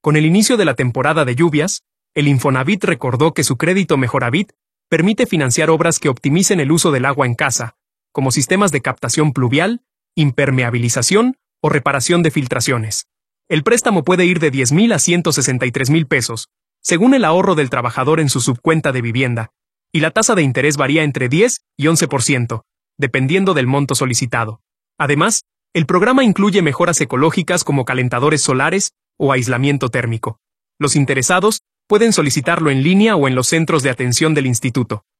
Con el inicio de la temporada de lluvias, el Infonavit recordó que su crédito Mejoravit permite financiar obras que optimicen el uso del agua en casa, como sistemas de captación pluvial, impermeabilización o reparación de filtraciones. El préstamo puede ir de 10,000 a 163,000 pesos, según el ahorro del trabajador en su subcuenta de vivienda, y la tasa de interés varía entre 10 y 11%, dependiendo del monto solicitado. Además, el programa incluye mejoras ecológicas como calentadores solares o aislamiento térmico. Los interesados pueden solicitarlo en línea o en los centros de atención del instituto.